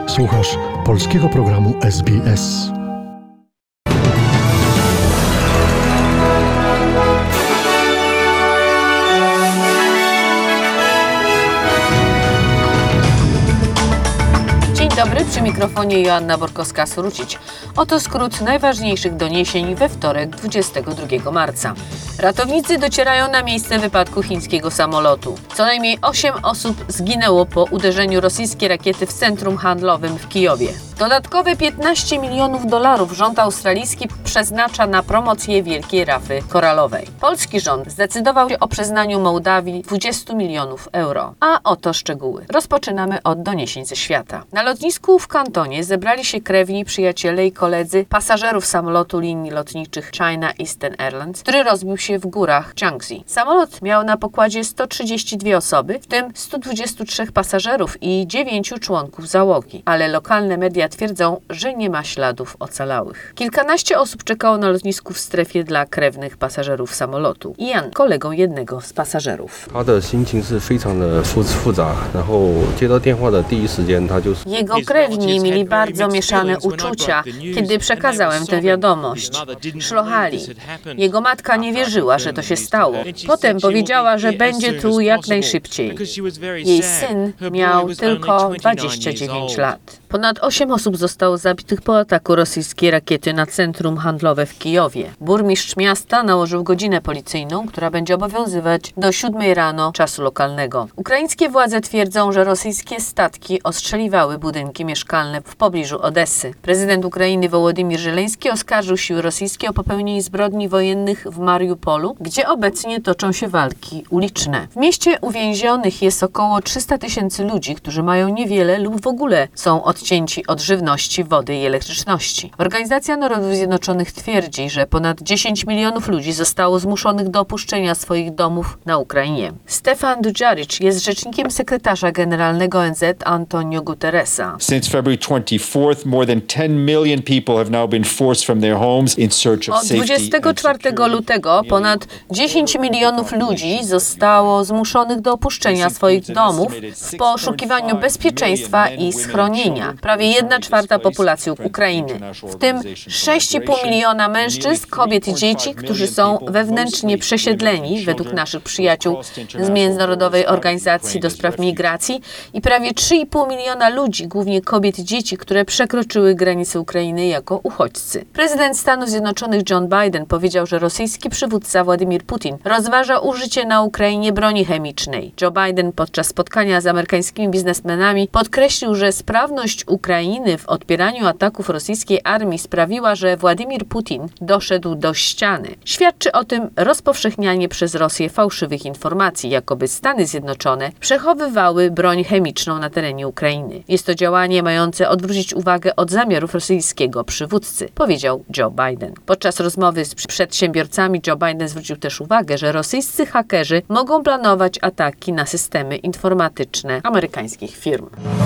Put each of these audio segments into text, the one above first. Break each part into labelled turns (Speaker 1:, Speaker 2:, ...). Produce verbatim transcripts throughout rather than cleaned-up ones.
Speaker 1: Słuchasz polskiego programu S B S.
Speaker 2: Dzień dobry, przy mikrofonie Joanna Borkowska-Surucić. Oto skrót najważniejszych doniesień we wtorek, dwudziestego drugiego marca. Ratownicy docierają na miejsce wypadku chińskiego samolotu. Co najmniej osiem osób zginęło po uderzeniu rosyjskiej rakiety w centrum handlowym w Kijowie. Dodatkowe piętnaście milionów dolarów rząd australijski przeznacza na promocję Wielkiej Rafy Koralowej. Polski rząd zdecydował się o przyznaniu Mołdawii dwudziestu milionów euro. A oto szczegóły. Rozpoczynamy od doniesień ze świata. Na lotnisku w Kantonie zebrali się krewni, przyjaciele i koledzy pasażerów samolotu linii lotniczych China Eastern Airlines, który rozbił się w górach Jiangxi. Samolot miał na pokładzie sto trzydzieści dwie osoby, w tym stu dwudziestu trzech pasażerów i dziewięciu członków załogi, ale lokalne media twierdzą, że nie ma śladów ocalałych. Kilkanaście osób czekało na lotnisku w strefie dla krewnych pasażerów samolotu. Ian, kolegą jednego z pasażerów. Jego krewni mieli bardzo mieszane uczucia, kiedy przekazałem tę wiadomość. Szlochali. Jego matka nie wierzyła, że to się stało. Potem powiedziała, że będzie tu jak najszybciej. Jej syn miał tylko dwadzieścia dziewięć lat. Ponad osiem osób zostało zabitych po ataku rosyjskiej rakiety na centrum handlowe w Kijowie. Burmistrz miasta nałożył godzinę policyjną, która będzie obowiązywać do siódmej rano czasu lokalnego. Ukraińskie władze twierdzą, że rosyjskie statki ostrzeliwały budynki mieszkalne w pobliżu Odessy. Prezydent Ukrainy Wołodymyr Żeleński oskarżył siły rosyjskie o popełnienie zbrodni wojennych w Mariupolu, gdzie obecnie toczą się walki uliczne. W mieście uwięzionych jest około trzysta tysięcy ludzi, którzy mają niewiele lub w ogóle są odcięci od żywności, wody i elektryczności. Organizacja Narodów Zjednoczonych twierdzi, że ponad dziesięć milionów ludzi zostało zmuszonych do opuszczenia swoich domów na Ukrainie. Stefan Dujarric jest rzecznikiem sekretarza generalnego O N Z Antonio Guterresa.
Speaker 3: Since February twenty-fourth, more than ten million people have now been forced from their homes in search of
Speaker 2: Od
Speaker 3: safety.
Speaker 2: dwudziestego czwartego lutego ponad dziesięć milionów ludzi zostało zmuszonych do opuszczenia swoich domów w poszukiwaniu bezpieczeństwa i schronienia. Prawie jedna czwarta populacji Ukrainy, w tym sześć i pół miliona mężczyzn, kobiet i dzieci, którzy są wewnętrznie przesiedleni według naszych przyjaciół z Międzynarodowej Organizacji do Spraw Migracji i prawie trzy i pół miliona ludzi, głównie kobiet i dzieci, które przekroczyły granice Ukrainy jako uchodźcy. Prezydent Stanów Zjednoczonych Joe Biden powiedział, że rosyjski przywódca Władimir Putin rozważa użycie na Ukrainie broni chemicznej. Joe Biden podczas spotkania z amerykańskimi biznesmenami podkreślił, że sprawność Ukrainy w odpieraniu ataków rosyjskiej armii sprawiła, że Władimir Putin doszedł do ściany. Świadczy o tym rozpowszechnianie przez Rosję fałszywych informacji, jakoby Stany Zjednoczone przechowywały broń chemiczną na terenie Ukrainy. Jest to działanie mające odwrócić uwagę od zamiarów rosyjskiego przywódcy, powiedział Joe Biden. Podczas rozmowy z przedsiębiorcami Joe Biden zwrócił też uwagę, że rosyjscy hakerzy mogą planować ataki na systemy informatyczne amerykańskich firm.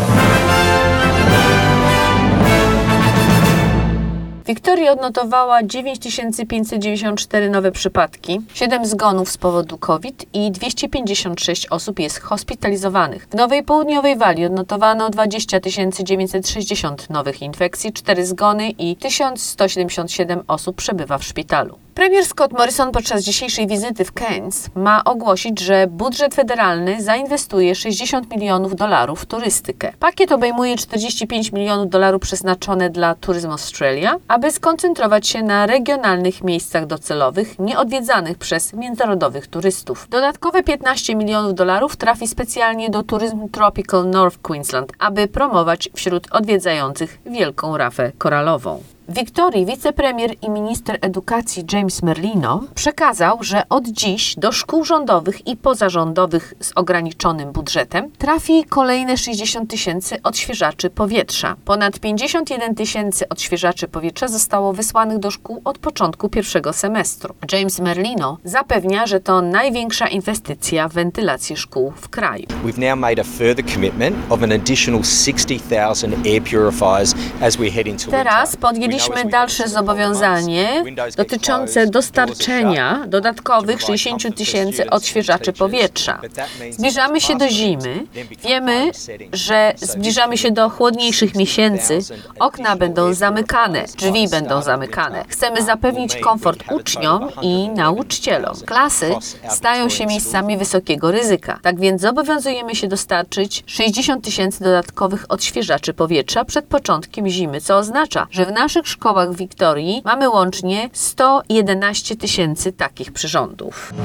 Speaker 2: Wiktoria odnotowała dziewięć tysięcy pięćset dziewięćdziesiąt cztery nowe przypadki, siedem zgonów z powodu COVID i dwieście pięćdziesiąt sześć osób jest hospitalizowanych. W Nowej Południowej Walii odnotowano dwadzieścia tysięcy dziewięćset sześćdziesiąt nowych infekcji, cztery zgony i tysiąc sto siedemdziesiąt siedem osób przebywa w szpitalu. Premier Scott Morrison podczas dzisiejszej wizyty w Keynes ma ogłosić, że budżet federalny zainwestuje sześćdziesiąt milionów dolarów w turystykę. Pakiet obejmuje czterdzieści pięć milionów dolarów przeznaczone dla Tourism Australia, aby skoncentrować się na regionalnych miejscach docelowych nieodwiedzanych przez międzynarodowych turystów. Dodatkowe piętnaście milionów dolarów trafi specjalnie do Tourism Tropical North Queensland, aby promować wśród odwiedzających Wielką Rafę Koralową. W Wiktorii wicepremier i minister edukacji James Merlino przekazał, że od dziś do szkół rządowych i pozarządowych z ograniczonym budżetem trafi kolejne sześćdziesiąt tysięcy odświeżaczy powietrza. Ponad pięćdziesiąt jeden tysięcy odświeżaczy powietrza zostało wysłanych do szkół od początku pierwszego semestru. James Merlino zapewnia, że to największa inwestycja w wentylację szkół w kraju.
Speaker 4: We've now made a further commitment of an additional sixty thousand air purifiers as we head into
Speaker 2: Teraz podjęliśmy Przyjęliśmy dalsze zobowiązanie dotyczące dostarczenia dodatkowych sześćdziesiąt tysięcy odświeżaczy powietrza. Zbliżamy się do zimy. Wiemy, że zbliżamy się do chłodniejszych miesięcy. Okna będą zamykane, drzwi będą zamykane. Chcemy zapewnić komfort uczniom i nauczycielom. Klasy stają się miejscami wysokiego ryzyka. Tak więc zobowiązujemy się dostarczyć sześćdziesiąt tysięcy dodatkowych odświeżaczy powietrza przed początkiem zimy, co oznacza, że w naszych szkołach w Wiktorii mamy łącznie sto jedenaście tysięcy takich przyrządów.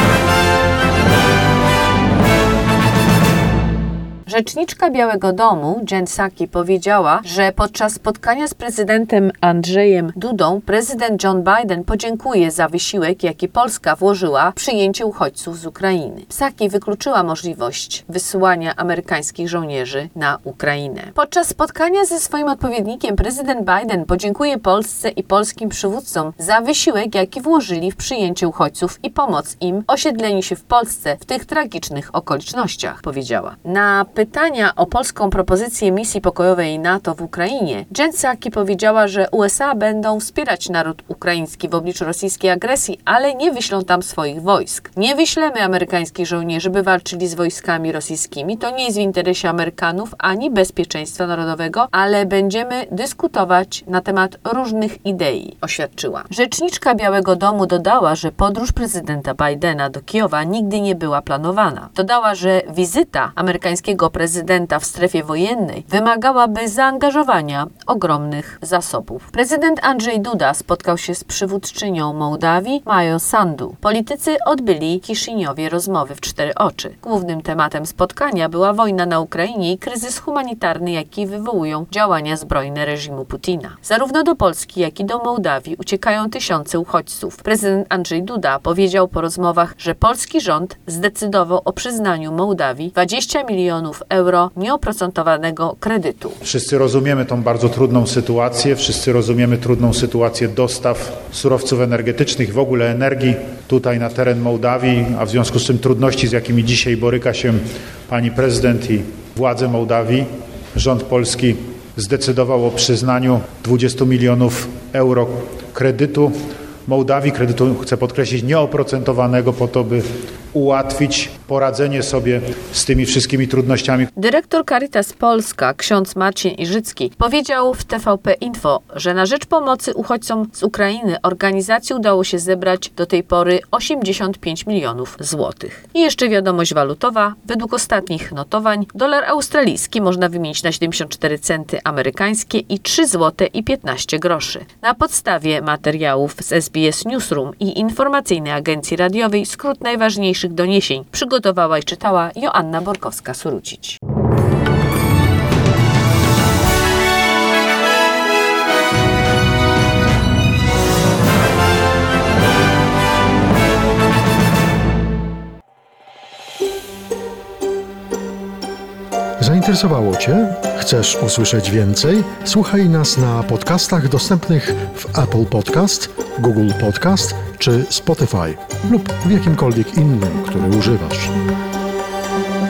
Speaker 2: Rzeczniczka Białego Domu, Jen Psaki, powiedziała, że podczas spotkania z prezydentem Andrzejem Dudą prezydent John Biden podziękuje za wysiłek, jaki Polska włożyła w przyjęcie uchodźców z Ukrainy. Psaki wykluczyła możliwość wysyłania amerykańskich żołnierzy na Ukrainę. Podczas spotkania ze swoim odpowiednikiem prezydent Biden podziękuje Polsce i polskim przywódcom za wysiłek, jaki włożyli w przyjęcie uchodźców i pomoc im osiedleniu się w Polsce w tych tragicznych okolicznościach, powiedziała. Na pytania o polską propozycję misji pokojowej NATO w Ukrainie, Jen Psaki powiedziała, że U S A będą wspierać naród ukraiński w obliczu rosyjskiej agresji, ale nie wyślą tam swoich wojsk. Nie wyślemy amerykańskich żołnierzy, by walczyli z wojskami rosyjskimi. To nie jest w interesie Amerykanów ani bezpieczeństwa narodowego, ale będziemy dyskutować na temat różnych idei, oświadczyła. Rzeczniczka Białego Domu dodała, że podróż prezydenta Bidena do Kijowa nigdy nie była planowana. Dodała, że wizyta amerykańskiego prezydenta w strefie wojennej wymagałaby zaangażowania ogromnych zasobów. Prezydent Andrzej Duda spotkał się z przywódczynią Mołdawii Mają Sandu. Politycy odbyli w Kiszyniowie rozmowy w cztery oczy. Głównym tematem spotkania była wojna na Ukrainie i kryzys humanitarny, jaki wywołują działania zbrojne reżimu Putina. Zarówno do Polski, jak i do Mołdawii uciekają tysiące uchodźców. Prezydent Andrzej Duda powiedział po rozmowach, że polski rząd zdecydował o przyznaniu Mołdawii dwadzieścia milionów euro nieoprocentowanego kredytu.
Speaker 4: Wszyscy rozumiemy tą bardzo trudną sytuację, wszyscy rozumiemy trudną sytuację dostaw surowców energetycznych, w ogóle energii tutaj na teren Mołdawii, a w związku z tym trudności, z jakimi dzisiaj boryka się pani prezydent i władze Mołdawii. Rząd polski zdecydował o przyznaniu dwudziestu milionów euro kredytu Mołdawii, kredytu, chcę podkreślić, nieoprocentowanego po to, by ułatwić poradzenie sobie z tymi wszystkimi trudnościami.
Speaker 2: Dyrektor Caritas Polska, ksiądz Marcin Iżycki, powiedział w T V P Info, że na rzecz pomocy uchodźcom z Ukrainy organizacji udało się zebrać do tej pory osiemdziesiąt pięć milionów złotych. I jeszcze wiadomość walutowa. Według ostatnich notowań dolar australijski można wymienić na siedemdziesiąt cztery centy amerykańskie i trzy złote i piętnaście groszy. Na podstawie materiałów z S B S Newsroom i informacyjnej agencji radiowej skrót najważniejszych doniesień przygotowała i czytała Joanna Borkowska-Surucić.
Speaker 1: Zainteresowało Cię? Chcesz usłyszeć więcej? Słuchaj nas na podcastach dostępnych w Apple Podcast, Google Podcast czy Spotify lub w jakimkolwiek innym, który używasz.